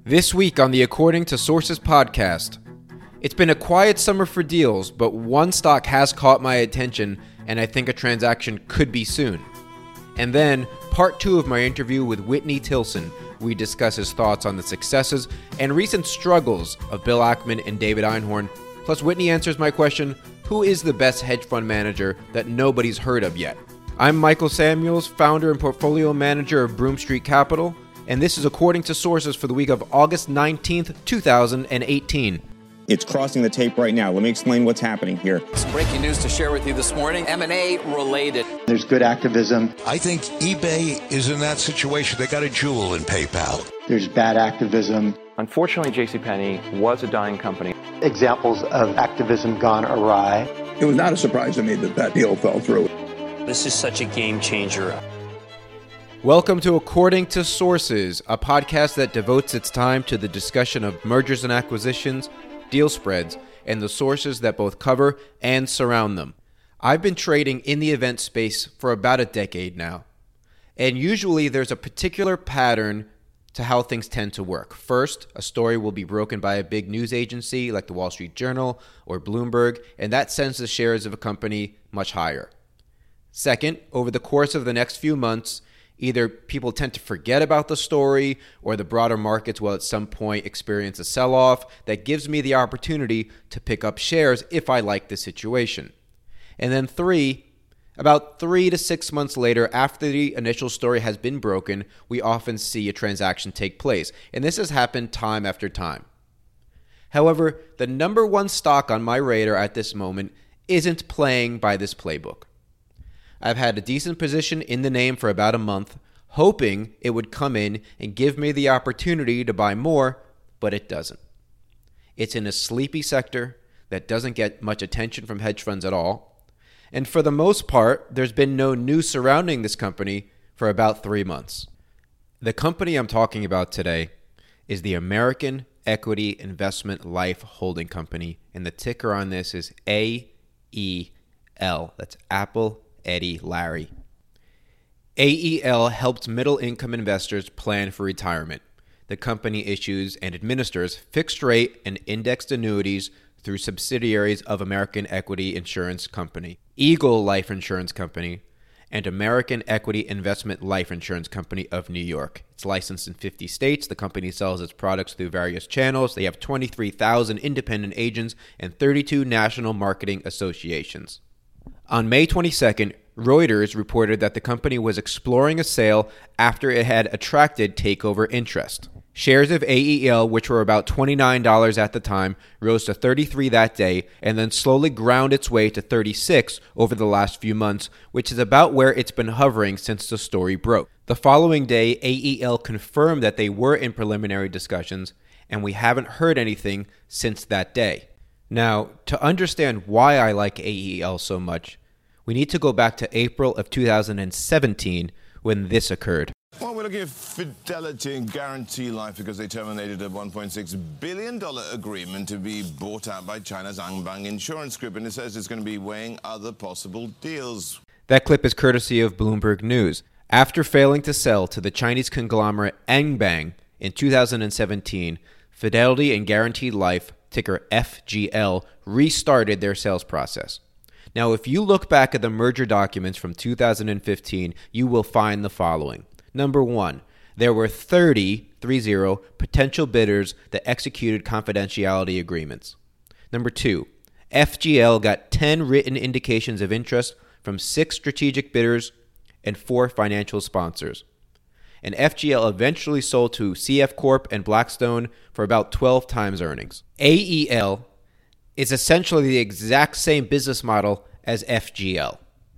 This week on the According to Sources podcast, it's been a quiet summer for deals, but one stock has caught my attention, and I think a transaction could be soon. And then, part 2 of my interview with Whitney Tilson. We discuss his thoughts on the successes and recent struggles of Bill Ackman and David Einhorn. Plus, Whitney answers my question, who is the best hedge fund manager that nobody's heard of yet? I'm Michael Samuels, founder and portfolio manager of Broome Street Capital, and this is According to Sources for the week of August 19th, 2018. It's crossing the tape right now. Let me explain what's happening here. Some breaking news to share with you this morning, M&A related. There's good activism. I think eBay is in that situation. They got a jewel in PayPal. There's bad activism. Unfortunately, JCPenney was a dying company. Examples of activism gone awry. It was not a surprise to me that that deal fell through. This is such a game changer. Welcome to According to Sources, a podcast that devotes its time to the discussion of mergers and acquisitions, deal spreads, and the sources that both cover and surround them. I've been trading in the event space for about a decade now, and usually there's a particular pattern to how things tend to work. First, a story will be broken by a big news agency like the Wall Street Journal or Bloomberg, and that sends the shares of a company much higher. Second, over the course of the next few months, either people tend to forget about the story or the broader markets will at some point experience a sell-off that gives me the opportunity to pick up shares if I like the situation. And then three, about 3 to 6 months later, after the initial story has been broken, we often see a transaction take place. And this has happened time after time. However, the number one stock on my radar at this moment isn't playing by this playbook. I've had a decent position in the name for about a month, hoping it would come in and give me the opportunity to buy more, but it doesn't. It's in a sleepy sector that doesn't get much attention from hedge funds at all. And for the most part, there's been no news surrounding this company for about 3 months. The company I'm talking about today is the American Equity Investment Life Holding Company, and the ticker on this is AEL. That's Apple, Eddie, Larry. AEL helps middle-income investors plan for retirement. The company issues and administers fixed-rate and indexed annuities through subsidiaries of American Equity Insurance Company, Eagle Life Insurance Company, and American Equity Investment Life Insurance Company of New York. It's licensed in 50 states. The company sells its products through various channels. They have 23,000 independent agents and 32 national marketing associations. On May 22nd, Reuters reported that the company was exploring a sale after it had attracted takeover interest. Shares of AEL, which were about $29 at the time, rose to $33 that day and then slowly ground its way to $36 over the last few months, which is about where it's been hovering since the story broke. The following day, AEL confirmed that they were in preliminary discussions, and we haven't heard anything since that day. Now, to understand why I like AEL so much, we need to go back to April of 2017 when this occurred. Well, we're looking at Fidelity and Guarantee Life because they terminated a $1.6 billion agreement to be bought out by China's Anbang Insurance Group, and it says it's going to be weighing other possible deals. That clip is courtesy of Bloomberg News. After failing to sell to the Chinese conglomerate Anbang in 2017, Fidelity and Guarantee Life, ticker FGL, restarted their sales process. Now, if you look back at the merger documents from 2015, you will find the following. Number 1, there were 30 potential bidders that executed confidentiality agreements. Number 2, FGL got 10 written indications of interest from 6 strategic bidders and 4 financial sponsors. And FGL eventually sold to CF Corp and Blackstone for about 12 times earnings. AEL is essentially the exact same business model as FGL.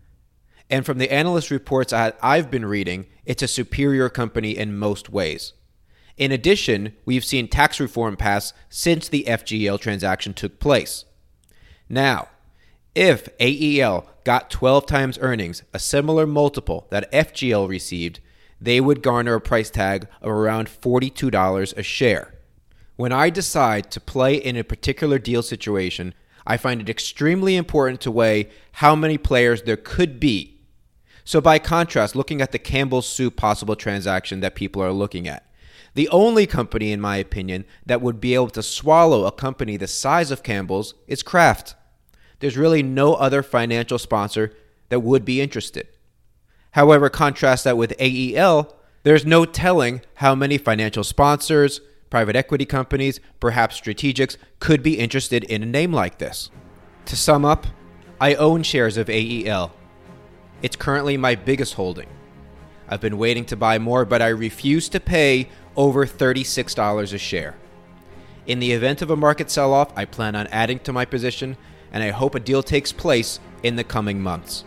And from the analyst reports I've been reading, it's a superior company in most ways. In addition, we've seen tax reform pass since the FGL transaction took place. Now, if AEL got 12 times earnings, a similar multiple that FGL received, they would garner a price tag of around $42 a share. When I decide to play in a particular deal situation, I find it extremely important to weigh how many players there could be. So by contrast, looking at the Campbell Soup possible transaction that people are looking at, The only company, in my opinion, that would be able to swallow a company the size of Campbell's is Kraft. There's really no other financial sponsor that would be interested. However, contrast that with AEL, there's no telling how many financial sponsors, private equity companies, perhaps strategics, could be interested in a name like this. To sum up, I own shares of AEL. It's currently my biggest holding. I've been waiting to buy more, but I refuse to pay over $36 a share. In the event of a market sell-off, I plan on adding to my position, and I hope a deal takes place in the coming months.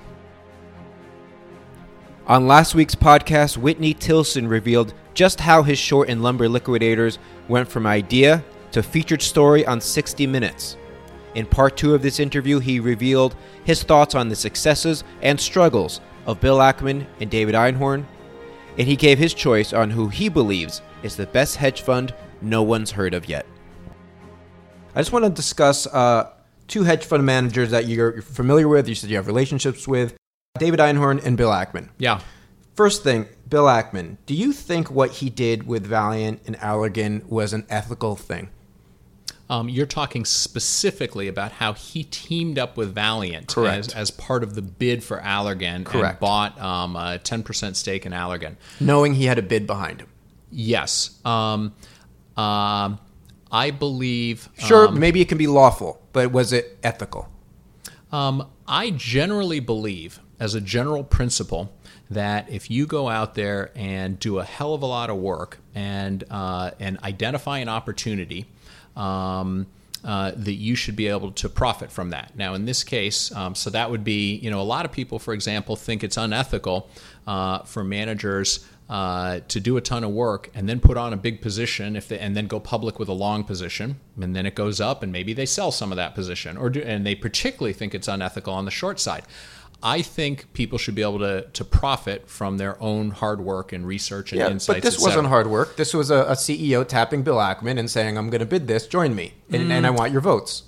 On last week's podcast, Whitney Tilson revealed just how his short in Lumber Liquidators went from idea to featured story on 60 Minutes. In part 2 of this interview, he revealed his thoughts on the successes and struggles of Bill Ackman and David Einhorn, and he gave his choice on who he believes is the best hedge fund no one's heard of yet. I just want to discuss two hedge fund managers that you're familiar with, you said you have relationships with, David Einhorn and Bill Ackman. Yeah. First thing, Bill Ackman, do you think what he did with Valiant and Allergan was an ethical thing? You're talking specifically about how he teamed up with Valiant as part of the bid for Allergan. Correct. And bought a 10% stake in Allergan. Knowing he had a bid behind him. Yes. I believe... Sure, maybe it can be lawful, but was it ethical? I generally believe, as a general principle, that if you go out there and do a hell of a lot of work and identify an opportunity... that you should be able to profit from that. Now, in this case, so that would be, a lot of people, for example, think it's unethical for managers to do a ton of work and then put on a big position and then go public with a long position, and then it goes up and maybe they sell some of that position, and they particularly think it's unethical on the short side. I think people should be able to profit from their own hard work and research and insights. But this wasn't hard work. This was a CEO tapping Bill Ackman and saying, "I'm going to bid this. Join me, and I want your votes."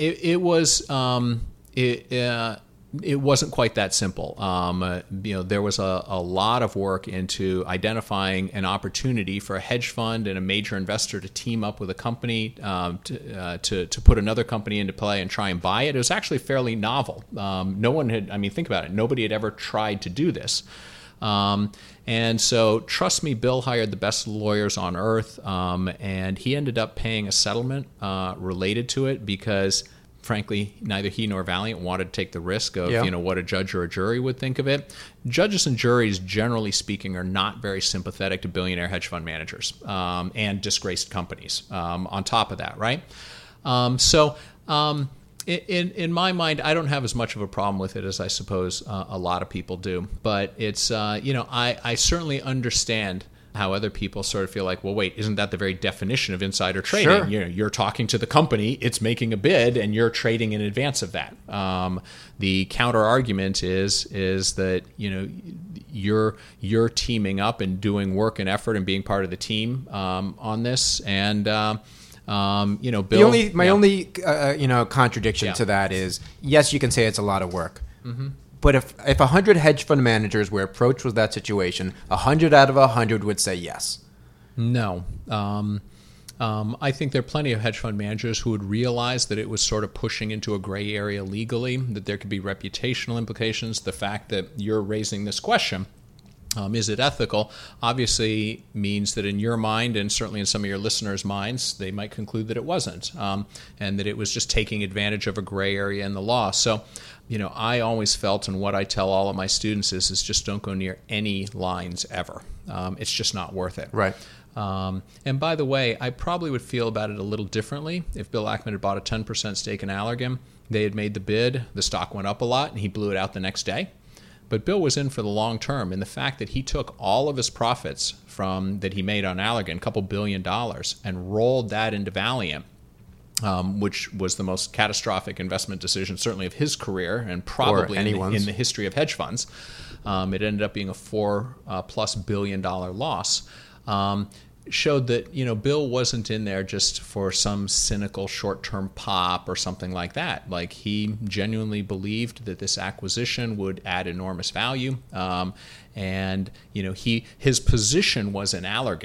It wasn't quite that simple. There was a lot of work into identifying an opportunity for a hedge fund and a major investor to team up with a company to put another company into play and try and buy it. It was actually fairly novel. No one had, think about it, nobody had ever tried to do this. And so, trust me, Bill hired the best lawyers on earth, and he ended up paying a settlement related to it because... frankly, neither he nor Valiant wanted to take the risk of what a judge or a jury would think of it. Judges and juries, generally speaking, are not very sympathetic to billionaire hedge fund managers and disgraced companies. On top of that, right? In my mind, I don't have as much of a problem with it as I suppose a lot of people do. But it's I certainly understand how other people sort of feel like, well, wait, isn't that the very definition of insider trading? Sure. You're talking to the company, it's making a bid, and you're trading in advance of that. The counter argument is that you're teaming up and doing work and effort and being part of the team on this, and Bill. My only contradiction to that is, yes, you can say it's a lot of work. Mm-hmm. But if 100 hedge fund managers were approached with that situation, 100 out of 100 would say yes. No. I think there are plenty of hedge fund managers who would realize that it was sort of pushing into a gray area legally, that there could be reputational implications. The fact that you're raising this question, is it ethical, obviously means that in your mind, and certainly in some of your listeners' minds, they might conclude that it wasn't, and that it was just taking advantage of a gray area in the law. So, I always felt, and what I tell all of my students is just don't go near any lines ever. It's just not worth it. Right. And by the way, I probably would feel about it a little differently if Bill Ackman had bought a 10% stake in Allergan. They had made the bid, the stock went up a lot, and he blew it out the next day. But Bill was in for the long term, and the fact that he took all of his profits that he made on Allergan, a couple $2 billion, and rolled that into Valiant, which was the most catastrophic investment decision, certainly of his career, and probably in the history of hedge funds. It ended up being a $4+ billion loss. Showed that Bill wasn't in there just for some cynical short-term pop or something like that. Like, he genuinely believed that this acquisition would add enormous value, and his position was in Allergan.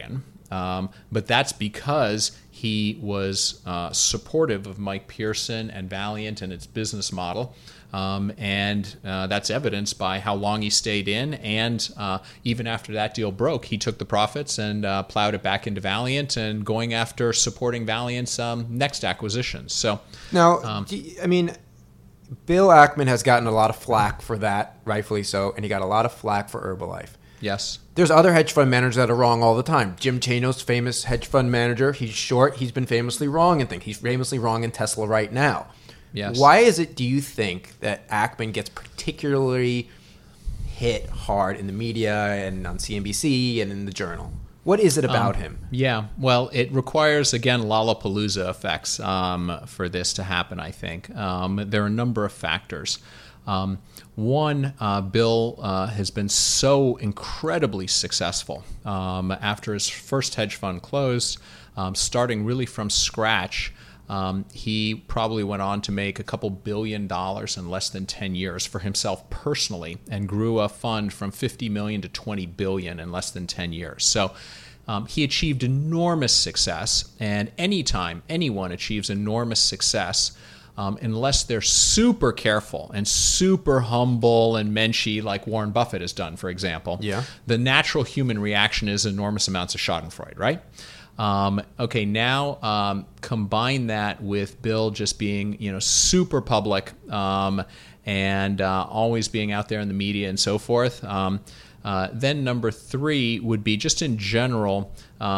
But that's because he was supportive of Mike Pearson and Valeant and its business model. And that's evidenced by how long he stayed in. And even after that deal broke, he took the profits and plowed it back into Valeant and going after supporting Valeant's next acquisitions. So now, I mean, Bill Ackman has gotten a lot of flack for that, rightfully so, and he got a lot of flack for Herbalife. Yes. There's other hedge fund managers that are wrong all the time. Jim Chanos, famous hedge fund manager, he's short. He's been famously wrong in things. He's famously wrong in Tesla right now. Yes. Why is it, do you think, that Ackman gets particularly hit hard in the media and on CNBC and in the Journal? What is it about him? Yeah, well, it requires, again, Lollapalooza effects for this to happen, I think. There are a number of factors. One, Bill has been so incredibly successful. After his first hedge fund closed, starting really from scratch, he probably went on to make a couple $1 billion in less than 10 years for himself personally, and grew a fund from $50 million to $20 billion in less than 10 years. So he achieved enormous success, and anytime anyone achieves enormous success, unless they're super careful and super humble and menschy, like Warren Buffett has done, for example, the natural human reaction is enormous amounts of schadenfreude, right? Okay, now combine that with Bill just being, super public and always being out there in the media and so forth. Then number three would be just in general,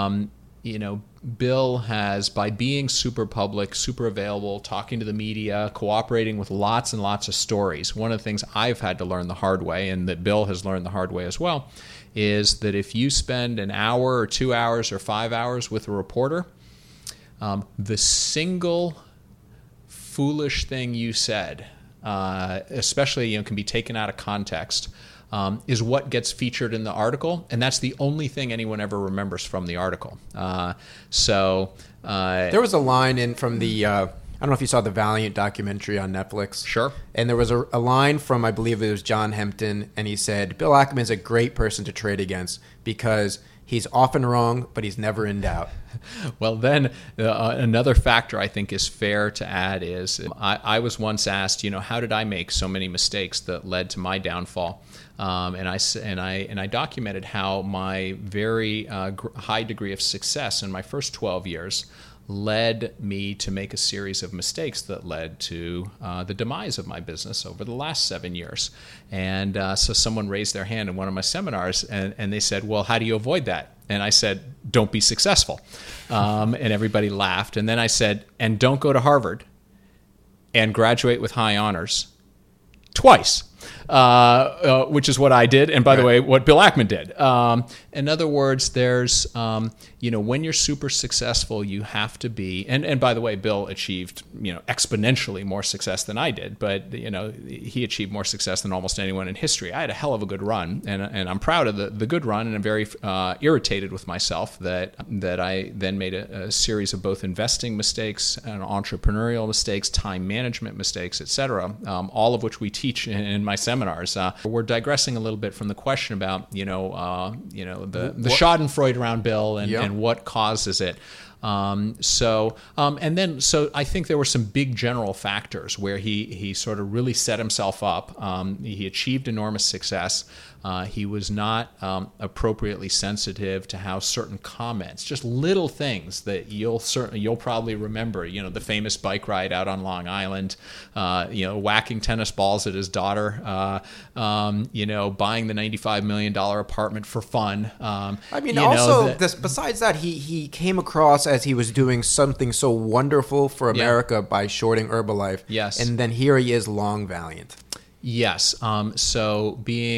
Bill has, by being super public, super available, talking to the media, cooperating with lots and lots of stories. One of the things I've had to learn the hard way, and that Bill has learned the hard way as well, is that if you spend an hour or 2 hours or 5 hours with a reporter, the single foolish thing you said, especially can be taken out of context, is what gets featured in the article, and that's the only thing anyone ever remembers from the article. There was a line in from the I don't know if you saw the Valeant documentary on Netflix. Sure. And there was a line from, I believe it was John Hempton, and he said, Bill Ackman is a great person to trade against because he's often wrong, but he's never in doubt. Well, then another factor I think is fair to add is I was once asked, how did I make so many mistakes that led to my downfall? And I documented how my very high degree of success in my first 12 years led me to make a series of mistakes that led to the demise of my business over the last 7 years. And so someone raised their hand in one of my seminars, and they said, well, how do you avoid that? And I said, don't be successful. And everybody laughed. And then I said, and don't go to Harvard and graduate with high honors twice. Which is what I did, and by the way, what Bill Ackman did. In other words, there's, when you're super successful, you have to be, and by the way, Bill achieved, exponentially more success than I did, but, he achieved more success than almost anyone in history. I had a hell of a good run, and I'm proud of the good run, and I'm very irritated with myself that I then made a series of both investing mistakes and entrepreneurial mistakes, time management mistakes, etc., all of which we teach in my seminars. We're digressing a little bit from the question about the Schadenfreude around Bill and what causes it. So I think there were some big general factors where he sort of really set himself up. He achieved enormous success. He was not appropriately sensitive to how certain comments, just little things that you'll probably remember. The famous bike ride out on Long Island, whacking tennis balls at his daughter, buying the $95 million apartment for fun. Besides that, he came across as he was doing something so wonderful for America by shorting Herbalife. Yes, and then here he is, long Valeant. Yes. So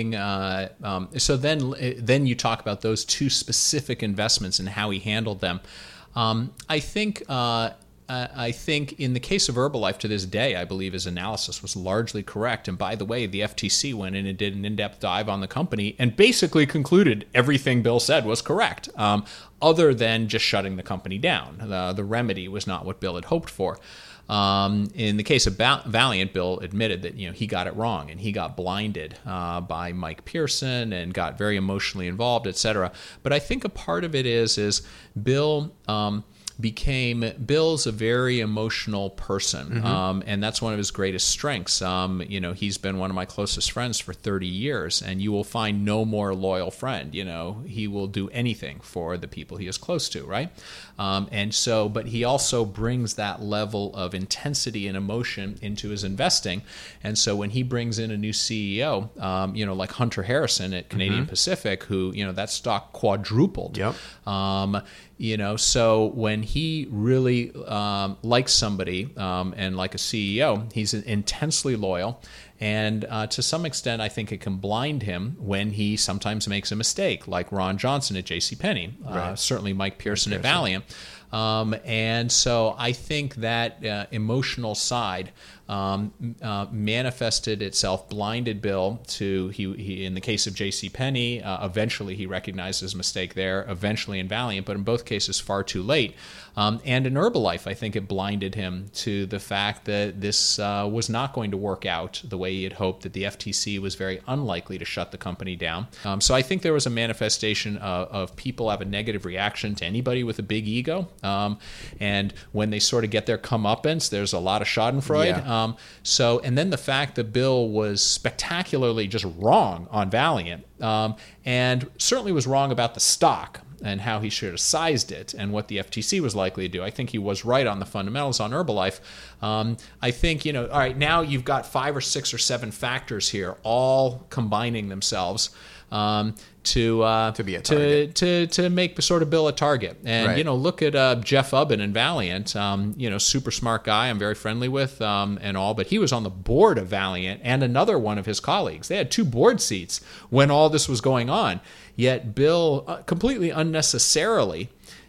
then you talk about those two specific investments and how he handled them. I think I think in the case of Herbalife to this day, I believe his analysis was largely correct. And by the way, the FTC went in and did an in-depth dive on the company and basically concluded everything Bill said was correct, other than just shutting the company down. The remedy was not what Bill had hoped for. In the case of Valeant, Bill admitted that he got it wrong and he got blinded by Mike Pearson and got very emotionally involved, etc. But I think a part of it is Bill Bill's a very emotional person, and that's one of his greatest strengths. He's been one of my closest friends for 30 years, and you will find no more loyal friend. He will do anything for the people he is close to, right? But he also brings that level of intensity and emotion into his investing, and so when he brings in a new CEO, like Hunter Harrison at Canadian Pacific, who that stock quadrupled. Yep. So when he really likes somebody and like a CEO, he's intensely loyal. And to some extent, I think it can blind him when he sometimes makes a mistake, like Ron Johnson at JCPenney, right. Certainly Mike Pearson at Valeant. And so I think that emotional side manifested itself, blinded Bill to, he in the case of JCPenney, eventually he recognized his mistake there, eventually in Valeant, but in both cases far too late. And in Herbalife, I think it blinded him to the fact that this was not going to work out the way he had hoped, that the FTC was very unlikely to shut the company down. So I think there was a manifestation of people have a negative reaction to anybody with a big ego. And when they sort of get their comeuppance, there's a lot of schadenfreude. Yeah. And then the fact that Bill was spectacularly just wrong on Valeant, and certainly was wrong about the stock and how he should have sized it and what the FTC was likely to do. I think he was right on the fundamentals on Herbalife. I think, all right, now you've got 5 or 6 or 7 factors here, all combining themselves to be a target. to make sort of Bill a target. And, right. Look at Jeff Ubben in Valeant, super smart guy I'm very friendly with and all, but he was on the board of Valeant and another one of his colleagues. They had 2 board seats when all this was going on. Yet Bill, completely unnecessarily,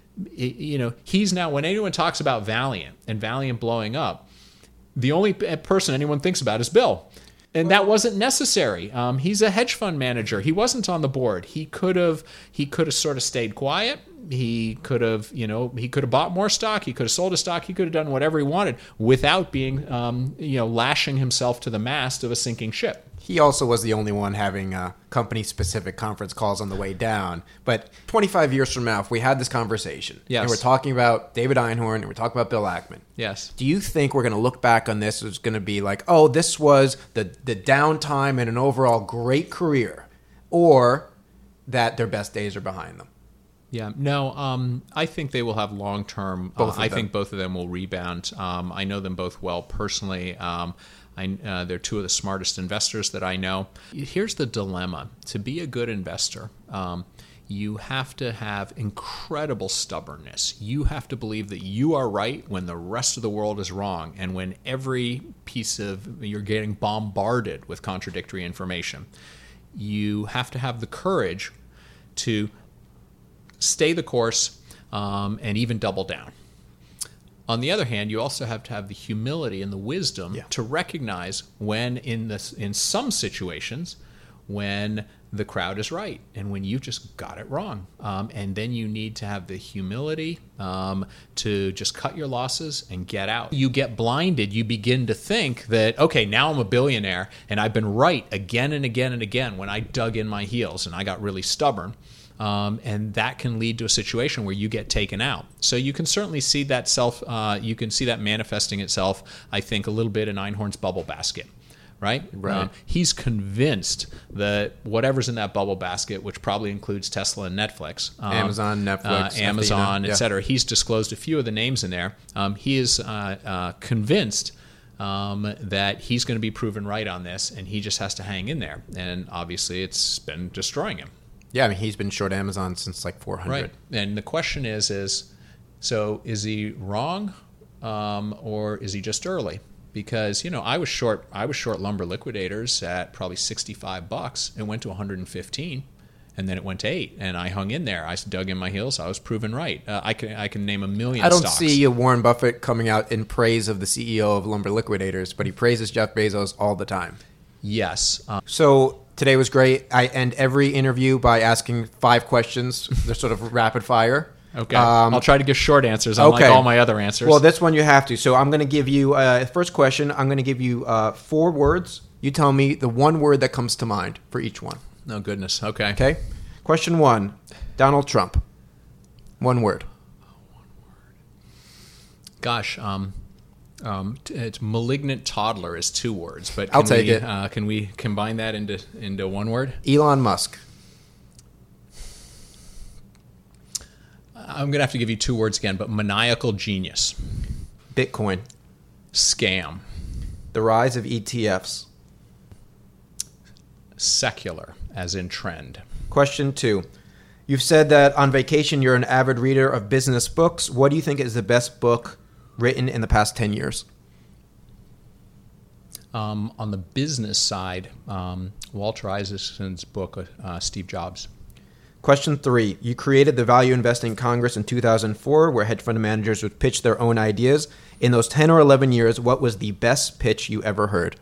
he's now, when anyone talks about Valeant and Valeant blowing up, the only person anyone thinks about is Bill. And that wasn't necessary. He's a hedge fund manager. He wasn't on the board. He could have sort of stayed quiet. He could have bought more stock. He could have sold a stock. He could have done whatever he wanted without being, lashing himself to the mast of a sinking ship. He also was the only one having company-specific conference calls on the way down. But 25 years from now, if we had this conversation, yes. and we're talking about David Einhorn and we're talking about Bill Ackman, yes. do you think we're going to look back on this as going to be like, oh, this was the downtime and an overall great career, or that their best days are behind them? Yeah, no, I think they will have long-term. I think both of them will rebound. I know them both well personally. They're 2 of the smartest investors that I know. Here's the dilemma. To be a good investor, you have to have incredible stubbornness. You have to believe that you are right when the rest of the world is wrong, and when every you're getting bombarded with contradictory information. You have to have the courage to stay the course and even double down. On the other hand, you also have to have the humility and the wisdom to recognize when, in some situations, when the crowd is right and when you just got it wrong. And then you need to have the humility to just cut your losses and get out. You get blinded. You begin to think that, okay, now I'm a billionaire and I've been right again and again and again when I dug in my heels and I got really stubborn. And that can lead to a situation where you get taken out. So you can certainly see that you can see that manifesting itself, I think, a little bit in Einhorn's bubble basket, right? He's convinced that whatever's in that bubble basket, which probably includes Tesla and Netflix, Amazon, Netflix, Amazon, etc. He's disclosed a few of the names in there. He is convinced that he's going to be proven right on this, and he just has to hang in there. And obviously, it's been destroying him. Yeah, I mean, he's been short Amazon since like 400. Right. And the question is so is he wrong or is he just early? Because, I was short Lumber Liquidators at probably $65 and went to 115. and then it went to 8, and I hung in there. I dug in my heels. I was proven right. I can name a million I don't stocks. see Warren Buffett coming out in praise of the CEO of Lumber Liquidators, but he praises Jeff Bezos all the time. Yes. So today was great. I end every interview by asking 5 questions. They're sort of rapid fire. Okay. I'll try to give short answers, unlike all my other answers. Well, this one you have to. So I'm going to give you, first question, I'm going to give you 4 words. You tell me the one word that comes to mind for each one. Oh, goodness. Okay. Okay. Question 1, Donald Trump. One word. Gosh, it's malignant toddler is 2 words, but I'll take it. Can we combine that into one word? Elon Musk. I'm going to have to give you 2 words again, but maniacal genius. Bitcoin. Scam. The rise of ETFs. Secular, as in trend. Question 2. You've said that on vacation you're an avid reader of business books. What do you think is the best book written in the past 10 years? On the business side, Walter Isaacson's book, Steve Jobs. Question 3. You created the Value Investing Congress in 2004, where hedge fund managers would pitch their own ideas. In those 10 or 11 years, what was the best pitch you ever heard?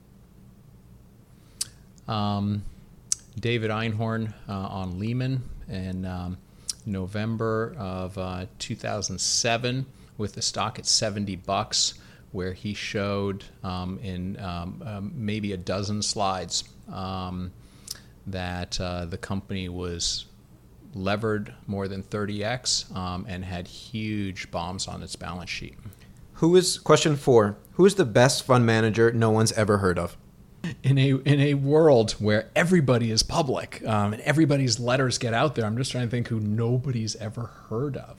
David Einhorn on Lehman in November of 2007 with the stock at $70, where he showed in maybe a dozen slides that the company was levered more than 30x and had huge bombs on its balance sheet. Question 4. Who is the best fund manager no one's ever heard of? In a world where everybody is public and everybody's letters get out there, I'm just trying to think who nobody's ever heard of.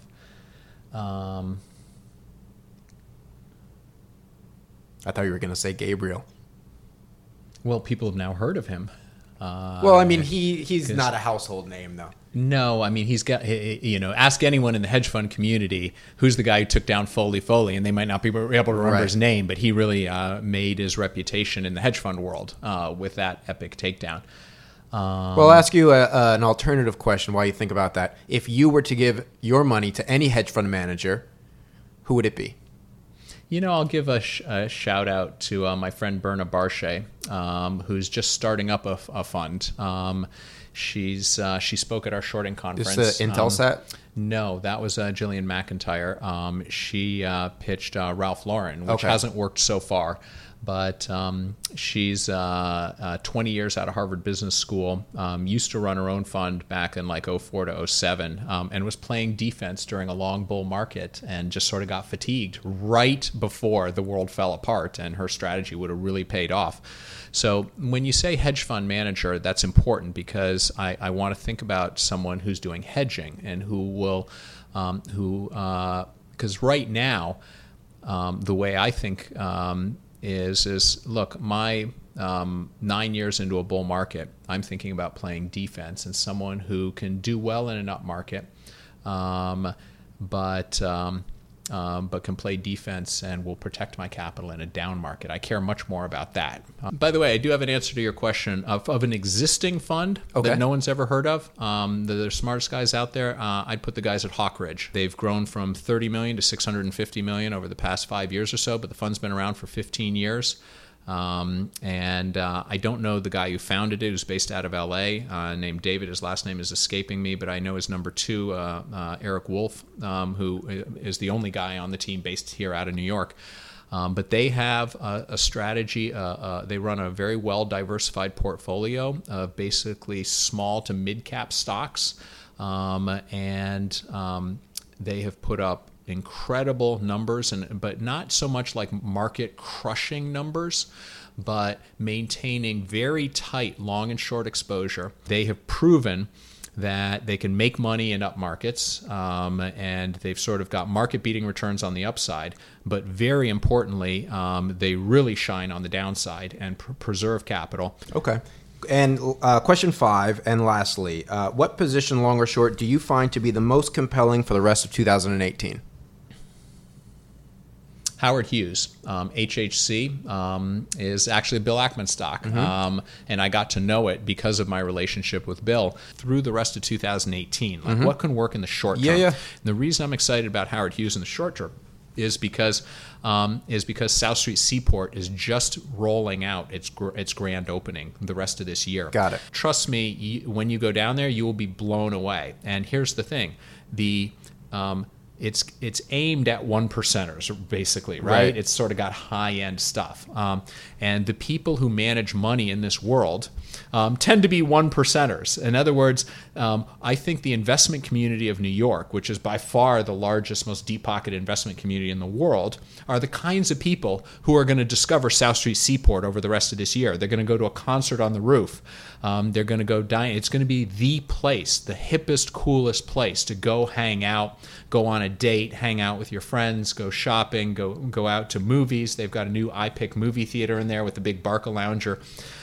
I thought you were going to say Gabriel. Well, people have now heard of him. Well, I mean, he's not a household name, though. No, I mean, he's got, ask anyone in the hedge fund community who's the guy who took down Foley, and they might not be able to remember his name, but he really made his reputation in the hedge fund world with that epic takedown. Well, I'll ask you an alternative question while you think about that. If you were to give your money to any hedge fund manager, who would it be? I'll give a shout out to my friend Berna Barshay, who's just starting up a fund. She spoke at our shorting conference. Is this Intelsat? No, that was Jillian McIntyre. She pitched Ralph Lauren, which hasn't worked so far. But she's 20 years out of Harvard Business School, used to run her own fund back in like 04 to 07, and was playing defense during a long bull market and just sort of got fatigued right before the world fell apart, and her strategy would have really paid off. So when you say hedge fund manager, that's important because I want to think about someone who's doing hedging and who will, because right now, the way I think is look, my 9 years into a bull market, I'm thinking about playing defense and someone who can do well in an up market, but can play defense and will protect my capital in a down market. I care much more about that. By the way, I do have an answer to your question of an existing fund that no one's ever heard of. The smartest guys out there, I'd put the guys at Hawk Ridge. They've grown from 30 million to 650 million over the past 5 years or so, but the fund's been around for 15 years. I don't know the guy who founded it, who's based out of LA, named David. His last name is escaping me, but I know his number 2, Eric Wolf, who is the only guy on the team based here out of New York. But they have a strategy. They run a very well diversified portfolio of basically small to mid cap stocks, and they have put up incredible numbers, but not so much like market crushing numbers, but maintaining very tight long and short exposure. They have proven that they can make money in up markets, and they've sort of got market beating returns on the upside, but very importantly, they really shine on the downside and preserve capital. Okay. And question 5, and lastly, what position, long or short, do you find to be the most compelling for the rest of 2018? Howard Hughes, HHC, is actually a Bill Ackman stock. And I got to know it because of my relationship with Bill through the rest of 2018. Like, what can work in the short term? Yeah. And the reason I'm excited about Howard Hughes in the short term is because South Street Seaport is just rolling out its grand opening the rest of this year. Got it. Trust me, when you go down there, you will be blown away. And here's the thing: it's aimed at one percenters, basically, right? It's sort of got high-end stuff. And the people who manage money in this world tend to be one percenters. In other words, I think the investment community of New York, which is by far the largest, most deep-pocket investment community in the world, are the kinds of people who are going to discover South Street Seaport over the rest of this year. They're going to go to a concert on the roof. They're going to go dine. It's going to be the place, the hippest, coolest place to go hang out, go on a date, hang out with your friends, go shopping, go out to movies. They've got a new iPic movie theater in there with the big Barca Lounger.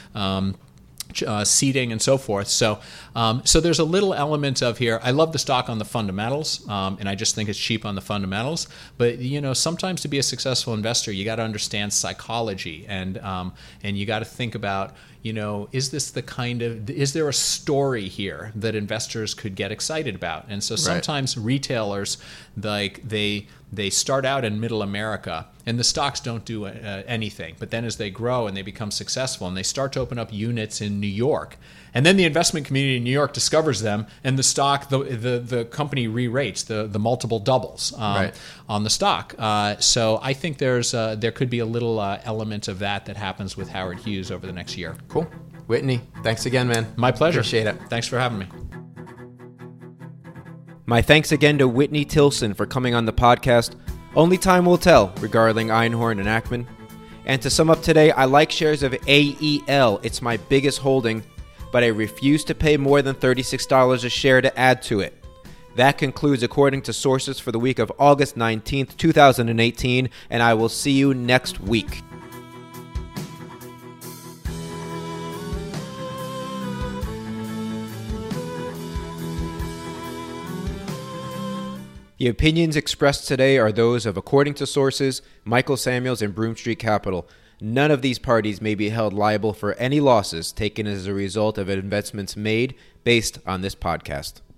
Seating and so forth. So there's a little element of here. I love the stock on the fundamentals, and I just think it's cheap on the fundamentals. But sometimes to be a successful investor, you got to understand psychology, and you got to think about, is there a story here that investors could get excited about? And so sometimes retailers, like they start out in middle America and the stocks don't do anything. But then as they grow and they become successful and they start to open up units in New York, and then the investment community in New York discovers them, and the stock, the company re-rates, the multiple doubles on the stock. So I think there could be a little element of that happens with Howard Hughes over the next year. Cool. Whitney, thanks again, man. My pleasure. Appreciate it. Thanks for having me. My thanks again to Whitney Tilson for coming on the podcast. Only time will tell regarding Einhorn and Ackman. And to sum up today, I like shares of AEL. It's my biggest holding, but I refuse to pay more than $36 a share to add to it. That concludes According to Sources for the week of August 19th, 2018, and I will see you next week. The opinions expressed today are those of According to Sources, Michael Samuels, and Broome Street Capital. None of these parties may be held liable for any losses taken as a result of investments made based on this podcast.